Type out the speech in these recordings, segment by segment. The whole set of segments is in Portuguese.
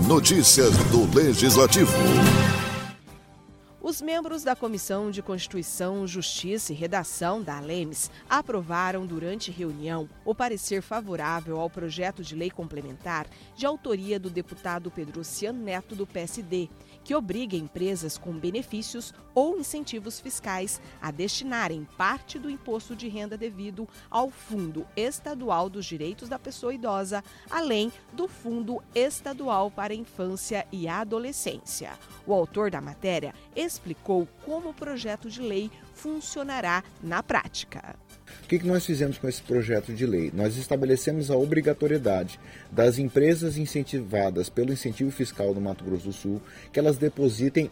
Notícias do Legislativo. Os membros da Comissão de Constituição, Justiça e Redação da ALEMES aprovaram durante reunião o parecer favorável ao projeto de lei complementar de autoria do deputado Pedrociano Neto do PSD, que obriga empresas com benefícios ou incentivos fiscais a destinarem parte do imposto de renda devido ao Fundo Estadual dos Direitos da Pessoa Idosa, além do Fundo Estadual para a Infância e Adolescência. O autor da matéria explicou como o projeto de lei funcionará na prática. O que nós fizemos com esse projeto de lei? Nós estabelecemos a obrigatoriedade das empresas incentivadas pelo incentivo fiscal do Mato Grosso do Sul que elas depositem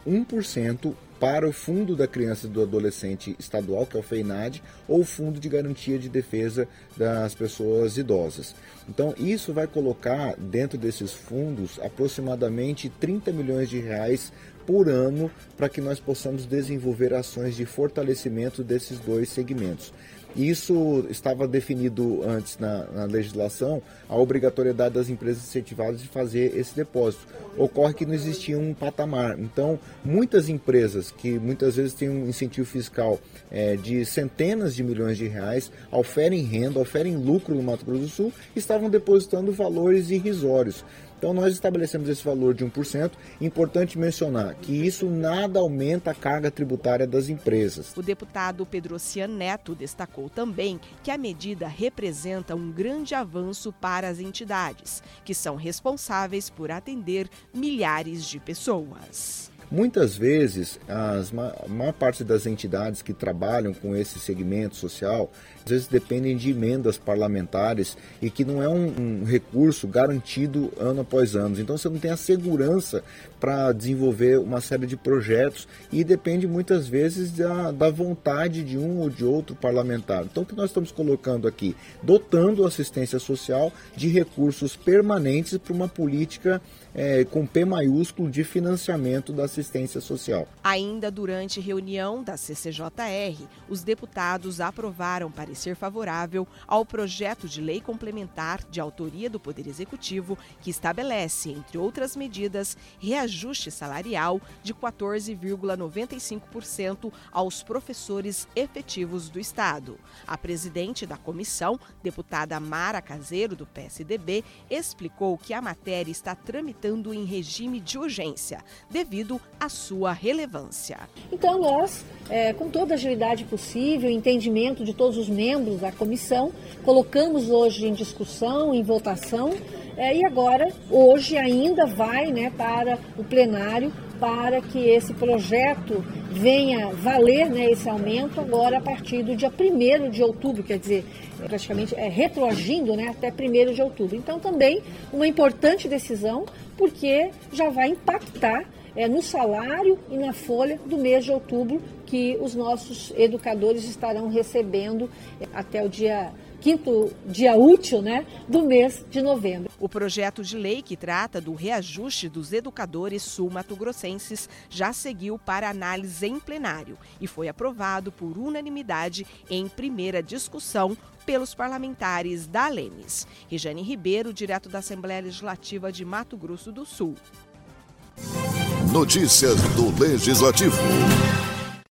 1% para o Fundo da Criança e do Adolescente Estadual, que é o FEINAD, ou o Fundo de Garantia de Defesa das Pessoas Idosas. Então, isso vai colocar dentro desses fundos aproximadamente 30 milhões de reais por ano para que nós possamos desenvolver ações de fortalecimento desses dois segmentos. Isso estava definido antes na legislação, a obrigatoriedade das empresas incentivadas de fazer esse depósito. Ocorre que não existia um patamar. Então, muitas empresas que muitas vezes têm um incentivo fiscal de centenas de milhões de reais, oferem renda, oferem lucro no Mato Grosso do Sul, estavam depositando valores irrisórios. Então, nós estabelecemos esse valor de 1%. Importante mencionar que isso nada aumenta a carga tributária das empresas. O deputado Pedrociano Neto destacou também que a medida representa um grande avanço para as entidades, que são responsáveis por atender milhares de pessoas. Muitas vezes, a maior parte das entidades que trabalham com esse segmento social, às vezes dependem de emendas parlamentares e que não é um recurso garantido ano após ano. Então você não tem a segurança para desenvolver uma série de projetos e depende muitas vezes da vontade de um ou de outro parlamentar. Então o que nós estamos colocando aqui? Dotando a assistência social de recursos permanentes para uma política com P maiúsculo de financiamento da assistência social. Ainda durante reunião da CCJR, os deputados aprovaram parecer favorável ao projeto de lei complementar de autoria do Poder Executivo que estabelece, entre outras medidas, reajuste salarial de 14,95% aos professores efetivos do Estado. A presidente da comissão, deputada Mara Caseiro, do PSDB, explicou que a matéria está tramitando em regime de urgência, devido à sua relevância. Então nós, com toda a agilidade possível, entendimento de todos os membros da comissão, colocamos hoje em discussão, em votação, e agora, hoje ainda vai para o plenário para que esse projeto venha valer esse aumento agora a partir do dia 1º de outubro, quer dizer, praticamente retroagindo até 1º de outubro. Então também uma importante decisão, porque já vai impactar no salário e na folha do mês de outubro que os nossos educadores estarão recebendo até o quinto dia útil do mês de novembro. O projeto de lei que trata do reajuste dos educadores sul-mato-grossenses já seguiu para análise em plenário e foi aprovado por unanimidade em primeira discussão pelos parlamentares da ALEMES. Rejane Ribeiro, direto da Assembleia Legislativa de Mato Grosso do Sul. Notícias do Legislativo.